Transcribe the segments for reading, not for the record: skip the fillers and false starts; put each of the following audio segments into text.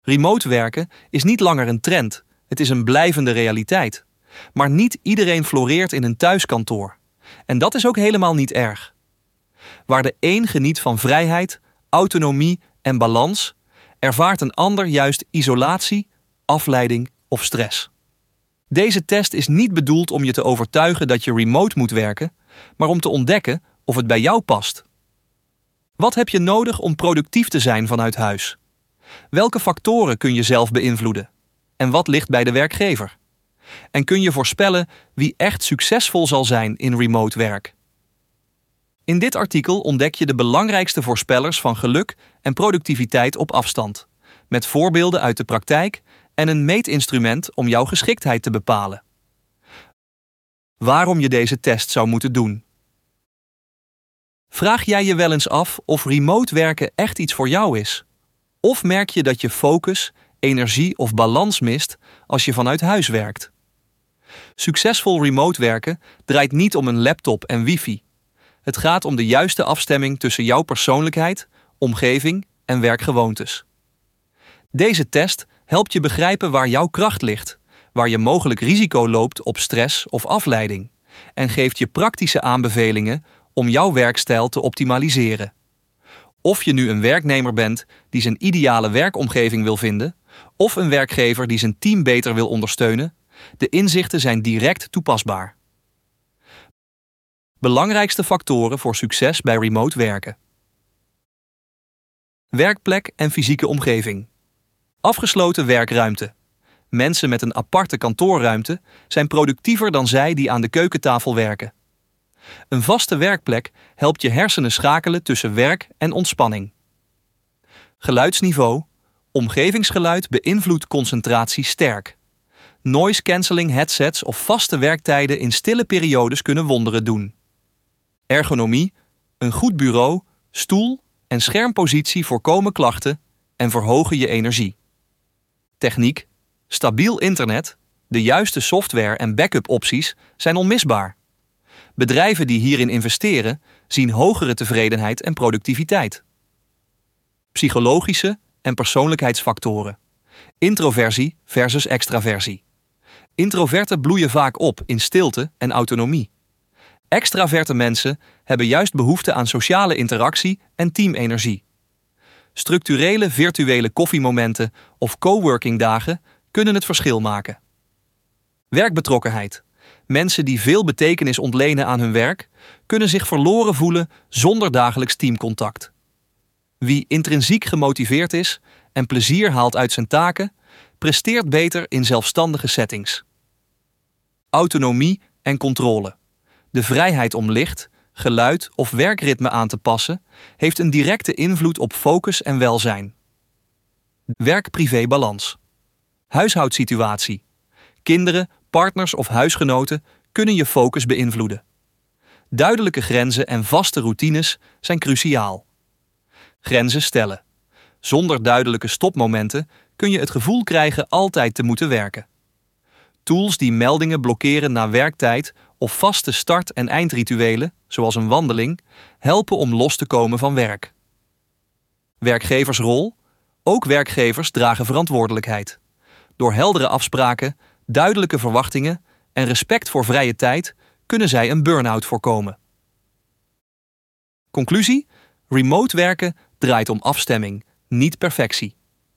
Remote werken is niet langer een trend, het is een blijvende realiteit. Maar niet iedereen floreert in een thuiskantoor. En dat is ook helemaal niet erg. Waar de een geniet van vrijheid, autonomie en balans, ervaart een ander juist isolatie, afleiding of stress. Deze test is niet bedoeld om je te overtuigen dat je remote moet werken, maar om te ontdekken of het bij jou past. Wat heb je nodig om productief te zijn vanuit huis? Welke factoren kun je zelf beïnvloeden? En wat ligt bij de werkgever? En kun je voorspellen wie echt succesvol zal zijn in remote werk? In dit artikel ontdek je de belangrijkste voorspellers van geluk en productiviteit op afstand, met voorbeelden uit de praktijk en een meetinstrument om jouw geschiktheid te bepalen. Waarom je deze test zou moeten doen? Vraag jij je wel eens af of remote werken echt iets voor jou is? Of merk je dat je focus, energie of balans mist als je vanuit huis werkt? Succesvol remote werken draait niet om een laptop en wifi. Het gaat om de juiste afstemming tussen jouw persoonlijkheid, omgeving en werkgewoontes. Deze test helpt je begrijpen waar jouw kracht ligt, waar je mogelijk risico loopt op stress of afleiding, en geeft je praktische aanbevelingen om jouw werkstijl te optimaliseren. Of je nu een werknemer bent die zijn ideale werkomgeving wil vinden, of een werkgever die zijn team beter wil ondersteunen, de inzichten zijn direct toepasbaar. Belangrijkste factoren voor succes bij remote werken. Werkplek en fysieke omgeving. Afgesloten werkruimte. Mensen met een aparte kantoorruimte zijn productiever dan zij die aan de keukentafel werken. Een vaste werkplek helpt je hersenen schakelen tussen werk en ontspanning. Geluidsniveau. Omgevingsgeluid beïnvloedt concentratie sterk. Noise cancelling headsets of vaste werktijden in stille periodes kunnen wonderen doen. Ergonomie. Een goed bureau, stoel en schermpositie voorkomen klachten en verhogen je energie. Techniek. Stabiel internet, de juiste software en backup opties zijn onmisbaar. Bedrijven die hierin investeren zien hogere tevredenheid en productiviteit. Psychologische en persoonlijkheidsfactoren. Introversie versus extraversie. Introverten bloeien vaak op in stilte en autonomie. Extraverte mensen hebben juist behoefte aan sociale interactie en teamenergie. Structurele virtuele koffiemomenten of coworkingdagen kunnen het verschil maken. Werkbetrokkenheid. Mensen die veel betekenis ontlenen aan hun werk, kunnen zich verloren voelen zonder dagelijks teamcontact. Wie intrinsiek gemotiveerd is en plezier haalt uit zijn taken, presteert beter in zelfstandige settings. Autonomie en controle. De vrijheid om licht, geluid of werkritme aan te passen heeft een directe invloed op focus en welzijn. Werk-privé-balans. Huishoudsituatie. Kinderen, partners of huisgenoten kunnen je focus beïnvloeden. Duidelijke grenzen en vaste routines zijn cruciaal. Grenzen stellen. Zonder duidelijke stopmomenten kun je het gevoel krijgen altijd te moeten werken. Tools die meldingen blokkeren na werktijd of vaste start- en eindrituelen, zoals een wandeling, helpen om los te komen van werk. Werkgeversrol. Ook werkgevers dragen verantwoordelijkheid. Door heldere afspraken, duidelijke verwachtingen en respect voor vrije tijd kunnen zij een burn-out voorkomen. Conclusie: remote werken draait om afstemming, niet perfectie.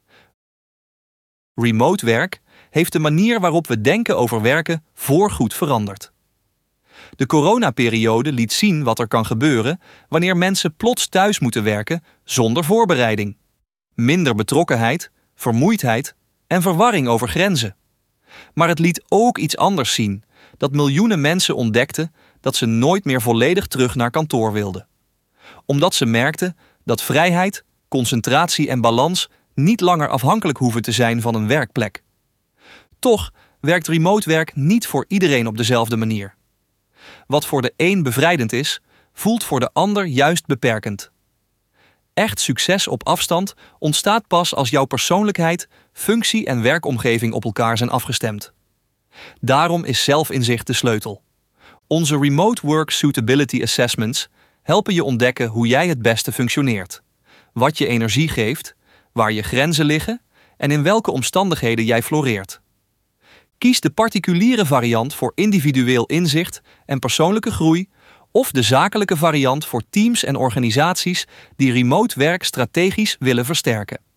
Remote werk heeft de manier waarop we denken over werken voorgoed veranderd. De coronaperiode liet zien wat er kan gebeuren wanneer mensen plots thuis moeten werken zonder voorbereiding. Minder betrokkenheid, vermoeidheid en verwarring over grenzen. Maar het liet ook iets anders zien, dat miljoenen mensen ontdekten dat ze nooit meer volledig terug naar kantoor wilden. Omdat ze merkten dat vrijheid, concentratie en balans niet langer afhankelijk hoeven te zijn van een werkplek. Toch werkt remote werk niet voor iedereen op dezelfde manier. Wat voor de een bevrijdend is, voelt voor de ander juist beperkend. Echt succes op afstand ontstaat pas als jouw persoonlijkheid, functie en werkomgeving op elkaar zijn afgestemd. Daarom is zelfinzicht de sleutel. Onze Remote Work Suitability Assessments helpen je ontdekken hoe jij het beste functioneert, wat je energie geeft, waar je grenzen liggen en in welke omstandigheden jij floreert. Kies de particuliere variant voor individueel inzicht en persoonlijke groei of de zakelijke variant voor teams en organisaties die remote werk strategisch willen versterken.